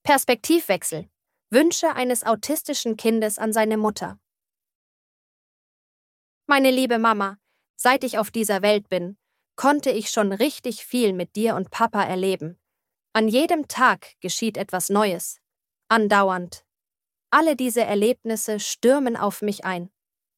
Perspektivwechsel. Wünsche eines autistischen Kindes an seine Mutter. Meine liebe Mama, seit ich auf dieser Welt bin, konnte ich schon richtig viel mit dir und Papa erleben. An jedem Tag geschieht etwas Neues. Andauernd. Alle diese Erlebnisse stürmen auf mich ein.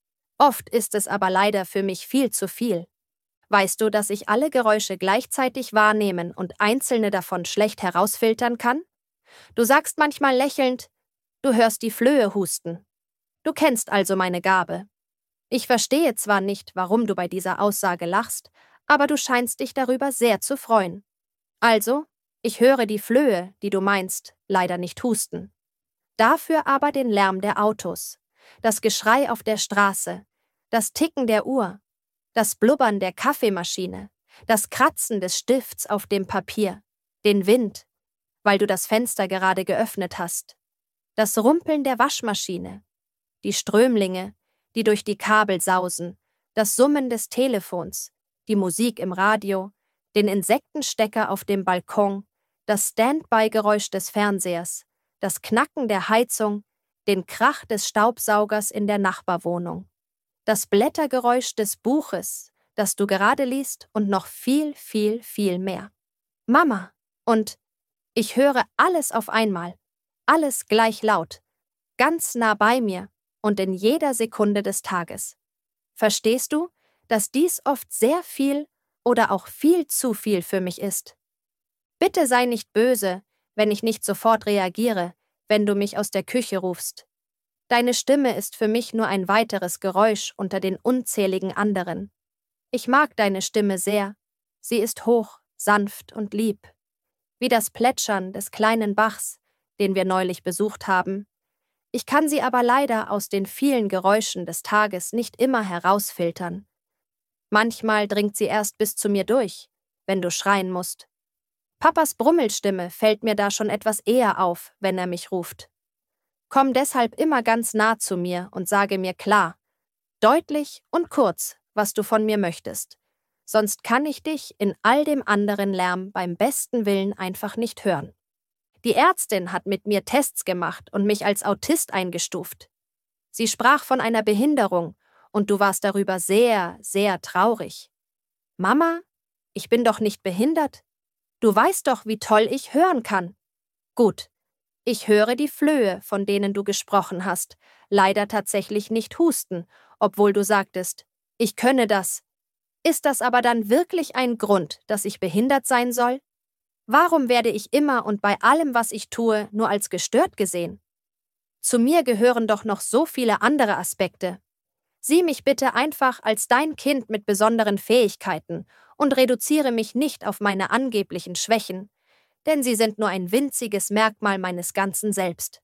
Oft ist es aber leider für mich viel zu viel. Weißt du, dass ich alle Geräusche gleichzeitig wahrnehmen und einzelne davon schlecht herausfiltern kann? Du sagst manchmal lächelnd, du hörst die Flöhe husten. Du kennst also meine Gabe. Ich verstehe zwar nicht, warum du bei dieser Aussage lachst, aber du scheinst dich darüber sehr zu freuen. Also, ich höre die Flöhe, die du meinst, leider nicht husten. Dafür aber den Lärm der Autos, das Geschrei auf der Straße, das Ticken der Uhr, das Blubbern der Kaffeemaschine, das Kratzen des Stifts auf dem Papier, den Wind, weil du das Fenster gerade geöffnet hast, das Rumpeln der Waschmaschine, die Strömlinge, die durch die Kabel sausen, das Summen des Telefons, die Musik im Radio, den Insektenstecker auf dem Balkon, das Standby-Geräusch des Fernsehers, das Knacken der Heizung, den Krach des Staubsaugers in der Nachbarwohnung, das Blättergeräusch des Buches, das du gerade liest und noch viel, viel, viel mehr. Mama, und ich höre alles auf einmal, alles gleich laut, ganz nah bei mir und in jeder Sekunde des Tages. Verstehst du, dass dies oft sehr viel oder auch viel zu viel für mich ist? Bitte sei nicht böse, wenn ich nicht sofort reagiere, wenn du mich aus der Küche rufst. Deine Stimme ist für mich nur ein weiteres Geräusch unter den unzähligen anderen. Ich mag deine Stimme sehr. Sie ist hoch, sanft und lieb. Wie das Plätschern des kleinen Bachs, den wir neulich besucht haben. Ich kann sie aber leider aus den vielen Geräuschen des Tages nicht immer herausfiltern. Manchmal dringt sie erst bis zu mir durch, wenn du schreien musst. Papas Brummelstimme fällt mir da schon etwas eher auf, wenn er mich ruft. Komm deshalb immer ganz nah zu mir und sage mir klar, deutlich und kurz, was du von mir möchtest. Sonst kann ich dich in all dem anderen Lärm beim besten Willen einfach nicht hören. Die Ärztin hat mit mir Tests gemacht und mich als Autist eingestuft. Sie sprach von einer Behinderung und du warst darüber sehr, sehr traurig. Mama, ich bin doch nicht behindert. Du weißt doch, wie toll ich hören kann. Gut, ich höre die Flöhe, von denen du gesprochen hast, leider tatsächlich nicht husten, obwohl du sagtest, ich könne das. Ist das aber dann wirklich ein Grund, dass ich behindert sein soll? Warum werde ich immer und bei allem, was ich tue, nur als gestört gesehen? Zu mir gehören doch noch so viele andere Aspekte. Sieh mich bitte einfach als dein Kind mit besonderen Fähigkeiten und reduziere mich nicht auf meine angeblichen Schwächen, denn sie sind nur ein winziges Merkmal meines ganzen Selbst.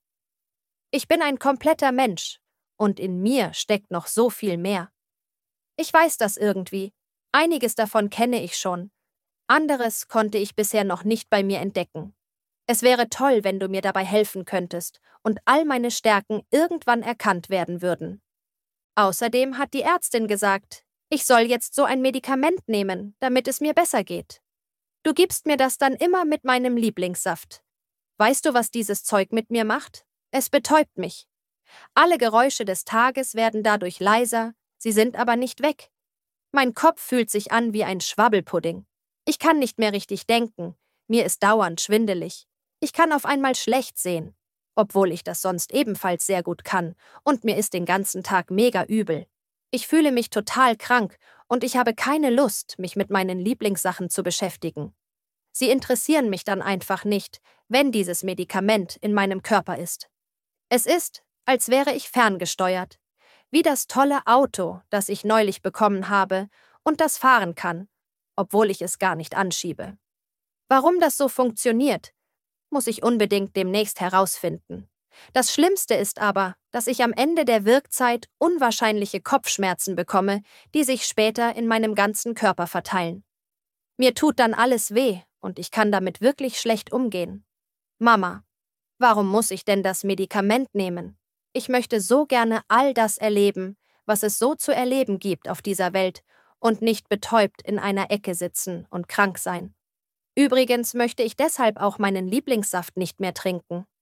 Ich bin ein kompletter Mensch und in mir steckt noch so viel mehr. Ich weiß das irgendwie, einiges davon kenne ich schon, anderes konnte ich bisher noch nicht bei mir entdecken. Es wäre toll, wenn du mir dabei helfen könntest und all meine Stärken irgendwann erkannt werden würden. Außerdem hat die Ärztin gesagt, ich soll jetzt so ein Medikament nehmen, damit es mir besser geht. Du gibst mir das dann immer mit meinem Lieblingssaft. Weißt du, was dieses Zeug mit mir macht? Es betäubt mich. Alle Geräusche des Tages werden dadurch leiser, sie sind aber nicht weg. Mein Kopf fühlt sich an wie ein Schwabbelpudding. Ich kann nicht mehr richtig denken, mir ist dauernd schwindelig. Ich kann auf einmal schlecht sehen, obwohl ich das sonst ebenfalls sehr gut kann, und mir ist den ganzen Tag mega übel. Ich fühle mich total krank und ich habe keine Lust, mich mit meinen Lieblingssachen zu beschäftigen. Sie interessieren mich dann einfach nicht, wenn dieses Medikament in meinem Körper ist. Es ist, als wäre ich ferngesteuert, wie das tolle Auto, das ich neulich bekommen habe und das fahren kann, obwohl ich es gar nicht anschiebe. Warum das so funktioniert, muss ich unbedingt demnächst herausfinden. Das Schlimmste ist aber, dass ich am Ende der Wirkzeit unwahrscheinliche Kopfschmerzen bekomme, die sich später in meinem ganzen Körper verteilen. Mir tut dann alles weh und ich kann damit wirklich schlecht umgehen. Mama, warum muss ich denn das Medikament nehmen? Ich möchte so gerne all das erleben, was es so zu erleben gibt auf dieser Welt und nicht betäubt in einer Ecke sitzen und krank sein. Übrigens möchte ich deshalb auch meinen Lieblingssaft nicht mehr trinken.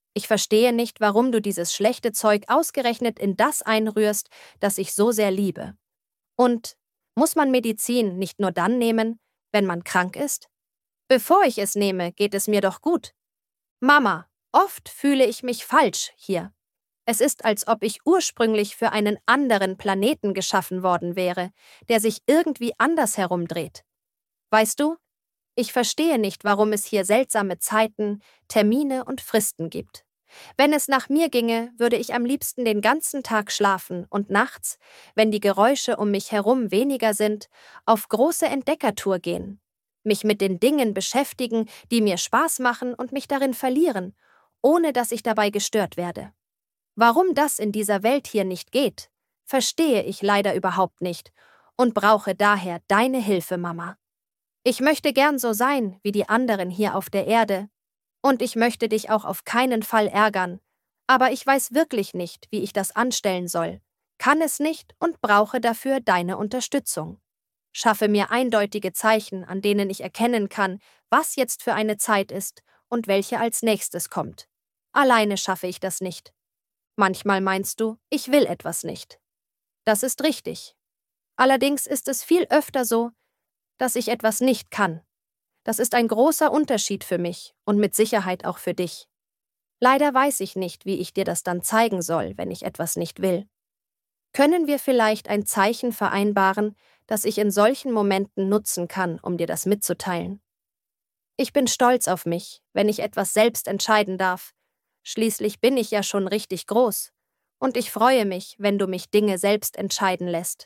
Ich verstehe nicht, warum du dieses schlechte Zeug ausgerechnet in das einrührst, das ich so sehr liebe. Und muss man Medizin nicht nur dann nehmen, wenn man krank ist? Bevor ich es nehme, geht es mir doch gut. Mama, oft fühle ich mich falsch hier. Es ist, als ob ich ursprünglich für einen anderen Planeten geschaffen worden wäre, der sich irgendwie anders herumdreht. Weißt du, ich verstehe nicht, warum es hier seltsame Zeiten, Termine und Fristen gibt. Wenn es nach mir ginge, würde ich am liebsten den ganzen Tag schlafen und nachts, wenn die Geräusche um mich herum weniger sind, auf große Entdeckertour gehen, mich mit den Dingen beschäftigen, die mir Spaß machen und mich darin verlieren, ohne dass ich dabei gestört werde. Warum das in dieser Welt hier nicht geht, verstehe ich leider überhaupt nicht und brauche daher deine Hilfe, Mama. Ich möchte gern so sein wie die anderen hier auf der Erde, und ich möchte dich auch auf keinen Fall ärgern, aber ich weiß wirklich nicht, wie ich das anstellen soll, kann es nicht und brauche dafür deine Unterstützung. Schaffe mir eindeutige Zeichen, an denen ich erkennen kann, was jetzt für eine Zeit ist und welche als nächstes kommt. Alleine schaffe ich das nicht. Manchmal meinst du, ich will etwas nicht. Das ist richtig. Allerdings ist es viel öfter so, dass ich etwas nicht kann. Das ist ein großer Unterschied für mich und mit Sicherheit auch für dich. Leider weiß ich nicht, wie ich dir das dann zeigen soll, wenn ich etwas nicht will. Können wir vielleicht ein Zeichen vereinbaren, das ich in solchen Momenten nutzen kann, um dir das mitzuteilen? Ich bin stolz auf mich, wenn ich etwas selbst entscheiden darf. Schließlich bin ich ja schon richtig groß. Und ich freue mich, wenn du mich Dinge selbst entscheiden lässt.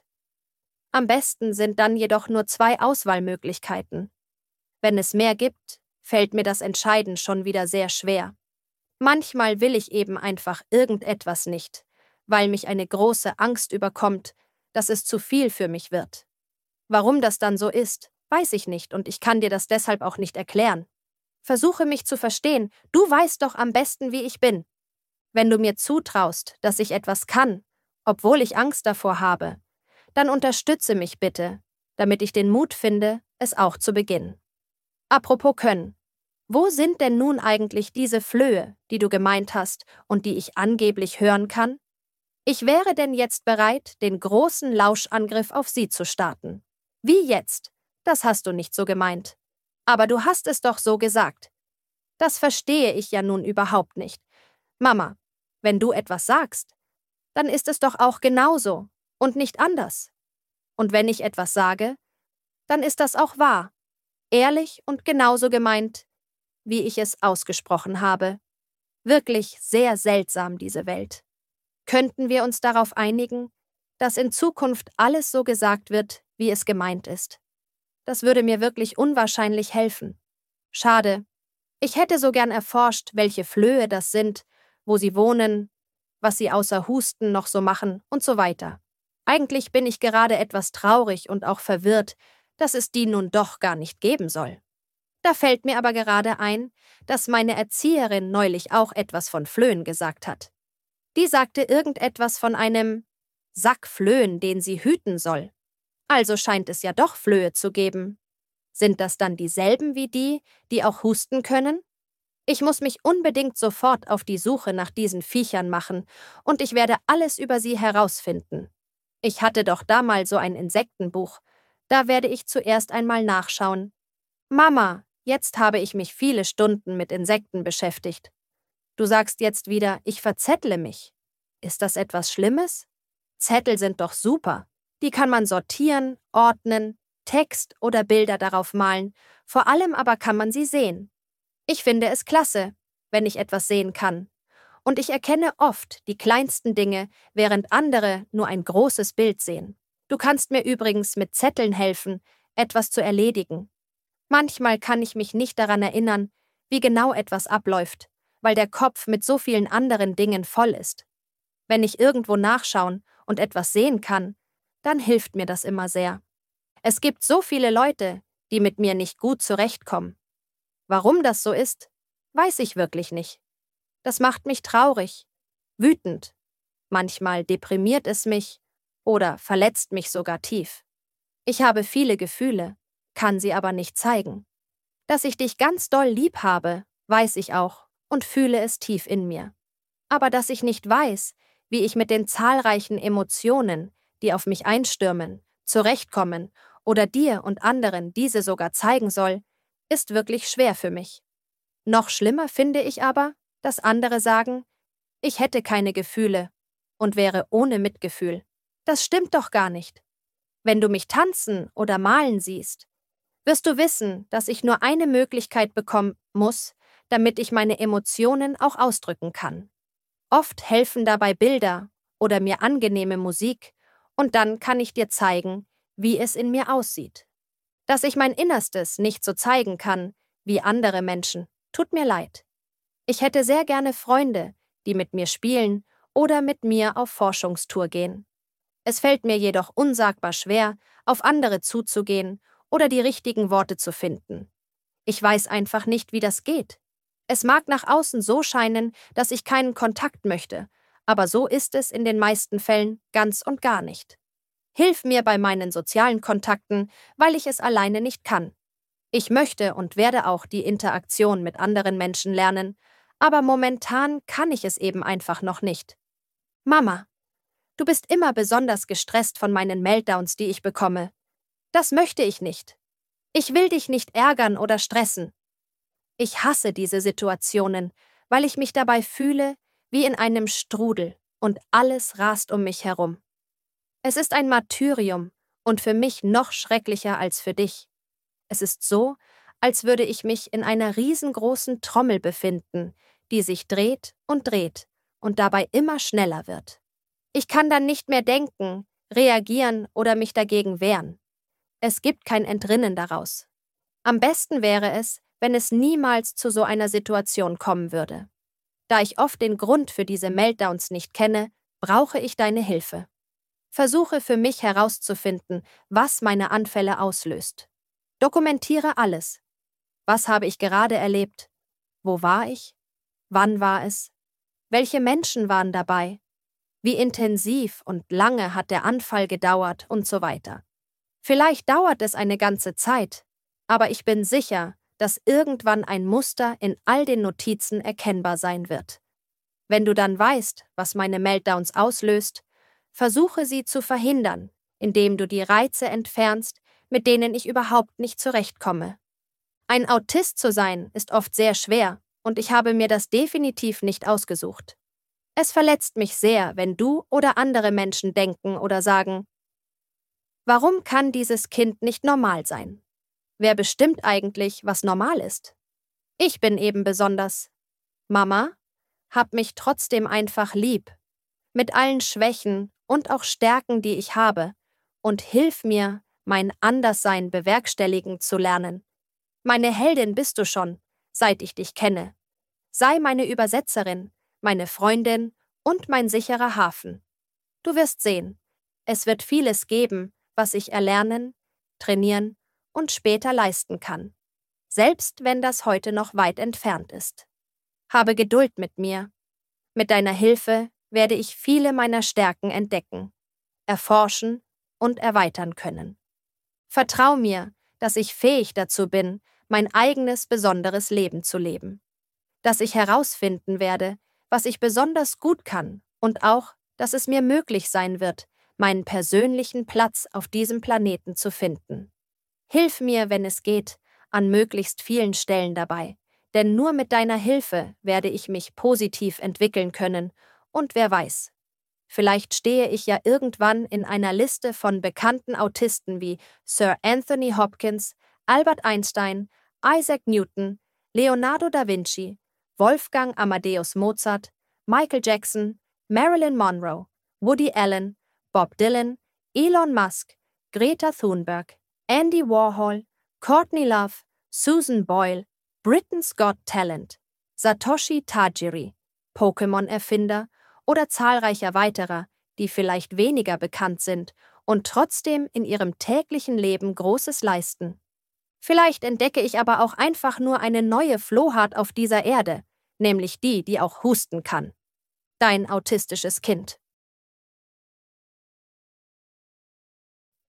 Am besten sind dann jedoch nur 2 Auswahlmöglichkeiten. Wenn es mehr gibt, fällt mir das Entscheiden schon wieder sehr schwer. Manchmal will ich eben einfach irgendetwas nicht, weil mich eine große Angst überkommt, dass es zu viel für mich wird. Warum das dann so ist, weiß ich nicht und ich kann dir das deshalb auch nicht erklären. Versuche mich zu verstehen, du weißt doch am besten, wie ich bin. Wenn du mir zutraust, dass ich etwas kann, obwohl ich Angst davor habe, dann unterstütze mich bitte, damit ich den Mut finde, es auch zu beginnen. Apropos können. Wo sind denn nun eigentlich diese Flöhe, die du gemeint hast und die ich angeblich hören kann? Ich wäre denn jetzt bereit, den großen Lauschangriff auf sie zu starten. Wie jetzt? Das hast du nicht so gemeint. Aber du hast es doch so gesagt. Das verstehe ich ja nun überhaupt nicht. Mama, wenn du etwas sagst, dann ist es doch auch genauso und nicht anders. Und wenn ich etwas sage, dann ist das auch wahr, ehrlich und genauso gemeint, wie ich es ausgesprochen habe. Wirklich sehr seltsam, diese Welt. Könnten wir uns darauf einigen, dass in Zukunft alles so gesagt wird, wie es gemeint ist? Das würde mir wirklich unwahrscheinlich helfen. Schade. Ich hätte so gern erforscht, welche Flöhe das sind, wo sie wohnen, was sie außer Husten noch so machen und so weiter. Eigentlich bin ich gerade etwas traurig und auch verwirrt, dass es die nun doch gar nicht geben soll. Da fällt mir aber gerade ein, dass meine Erzieherin neulich auch etwas von Flöhen gesagt hat. Die sagte irgendetwas von einem Sack Flöhen, den sie hüten soll. Also scheint es ja doch Flöhe zu geben. Sind das dann dieselben wie die, die auch husten können? Ich muss mich unbedingt sofort auf die Suche nach diesen Viechern machen und ich werde alles über sie herausfinden. Ich hatte doch da mal so ein Insektenbuch. Da werde ich zuerst einmal nachschauen. Mama, jetzt habe ich mich viele Stunden mit Insekten beschäftigt. Du sagst jetzt wieder, ich verzettle mich. Ist das etwas Schlimmes? Zettel sind doch super. Die kann man sortieren, ordnen, Text oder Bilder darauf malen. Vor allem aber kann man sie sehen. Ich finde es klasse, wenn ich etwas sehen kann. Und ich erkenne oft die kleinsten Dinge, während andere nur ein großes Bild sehen. Du kannst mir übrigens mit Zetteln helfen, etwas zu erledigen. Manchmal kann ich mich nicht daran erinnern, wie genau etwas abläuft, weil der Kopf mit so vielen anderen Dingen voll ist. Wenn ich irgendwo nachschauen und etwas sehen kann, dann hilft mir das immer sehr. Es gibt so viele Leute, die mit mir nicht gut zurechtkommen. Warum das so ist, weiß ich wirklich nicht. Das macht mich traurig, wütend. Manchmal deprimiert es mich oder verletzt mich sogar tief. Ich habe viele Gefühle, kann sie aber nicht zeigen. Dass ich dich ganz doll lieb habe, weiß ich auch und fühle es tief in mir. Aber dass ich nicht weiß, wie ich mit den zahlreichen Emotionen, die auf mich einstürmen, zurechtkommen oder dir und anderen diese sogar zeigen soll, ist wirklich schwer für mich. Noch schlimmer finde ich aber, dass andere sagen, ich hätte keine Gefühle und wäre ohne Mitgefühl. Das stimmt doch gar nicht. Wenn du mich tanzen oder malen siehst, wirst du wissen, dass ich nur eine Möglichkeit bekommen muss, damit ich meine Emotionen auch ausdrücken kann. Oft helfen dabei Bilder oder mir angenehme Musik, und dann kann ich dir zeigen, wie es in mir aussieht. Dass ich mein Innerstes nicht so zeigen kann wie andere Menschen, tut mir leid. Ich hätte sehr gerne Freunde, die mit mir spielen oder mit mir auf Forschungstour gehen. Es fällt mir jedoch unsagbar schwer, auf andere zuzugehen oder die richtigen Worte zu finden. Ich weiß einfach nicht, wie das geht. Es mag nach außen so scheinen, dass ich keinen Kontakt möchte, aber so ist es in den meisten Fällen ganz und gar nicht. Hilf mir bei meinen sozialen Kontakten, weil ich es alleine nicht kann. Ich möchte und werde auch die Interaktion mit anderen Menschen lernen, aber momentan kann ich es eben einfach noch nicht. Mama, du bist immer besonders gestresst von meinen Meltdowns, die ich bekomme. Das möchte ich nicht. Ich will dich nicht ärgern oder stressen. Ich hasse diese Situationen, weil ich mich dabei fühle wie in einem Strudel und alles rast um mich herum. Es ist ein Martyrium und für mich noch schrecklicher als für dich. Es ist so, als würde ich mich in einer riesengroßen Trommel befinden, die sich dreht und dabei immer schneller wird. Ich kann dann nicht mehr denken, reagieren oder mich dagegen wehren. Es gibt kein Entrinnen daraus. Am besten wäre es, wenn es niemals zu so einer Situation kommen würde. Da ich oft den Grund für diese Meltdowns nicht kenne, brauche ich deine Hilfe. Versuche für mich herauszufinden, was meine Anfälle auslöst. Dokumentiere alles. Was habe ich gerade erlebt? Wo war ich? Wann war es? Welche Menschen waren dabei? Wie intensiv und lange hat der Anfall gedauert und so weiter. Vielleicht dauert es eine ganze Zeit, aber ich bin sicher, dass irgendwann ein Muster in all den Notizen erkennbar sein wird. Wenn du dann weißt, was meine Meltdowns auslöst, versuche sie zu verhindern, indem du die Reize entfernst, mit denen ich überhaupt nicht zurechtkomme. Ein Autist zu sein ist oft sehr schwer und ich habe mir das definitiv nicht ausgesucht. Es verletzt mich sehr, wenn du oder andere Menschen denken oder sagen, warum kann dieses Kind nicht normal sein? Wer bestimmt eigentlich, was normal ist? Ich bin eben besonders. Mama, hab mich trotzdem einfach lieb, mit allen Schwächen und auch Stärken, die ich habe, und hilf mir, mein Anderssein bewerkstelligen zu lernen. Meine Heldin bist du schon, seit ich dich kenne. Sei meine Übersetzerin, meine Freundin und mein sicherer Hafen. Du wirst sehen, es wird vieles geben, was ich erlernen, trainieren und später leisten kann, selbst wenn das heute noch weit entfernt ist. Habe Geduld mit mir. Mit deiner Hilfe werde ich viele meiner Stärken entdecken, erforschen und erweitern können. Vertrau mir, dass ich fähig dazu bin, mein eigenes besonderes Leben zu leben. Dass ich herausfinden werde, was ich besonders gut kann und auch, dass es mir möglich sein wird, meinen persönlichen Platz auf diesem Planeten zu finden. Hilf mir, wenn es geht, an möglichst vielen Stellen dabei, denn nur mit deiner Hilfe werde ich mich positiv entwickeln können und wer weiß, vielleicht stehe ich ja irgendwann in einer Liste von bekannten Autisten wie Sir Anthony Hopkins, Albert Einstein, Isaac Newton, Leonardo da Vinci, Wolfgang Amadeus Mozart, Michael Jackson, Marilyn Monroe, Woody Allen, Bob Dylan, Elon Musk, Greta Thunberg, Andy Warhol, Courtney Love, Susan Boyle, Britain's Got Talent, Satoshi Tajiri, Pokémon-Erfinder oder zahlreicher weiterer, die vielleicht weniger bekannt sind und trotzdem in ihrem täglichen Leben Großes leisten. Vielleicht entdecke ich aber auch einfach nur eine neue Flohart auf dieser Erde, nämlich die, die auch husten kann. Dein autistisches Kind.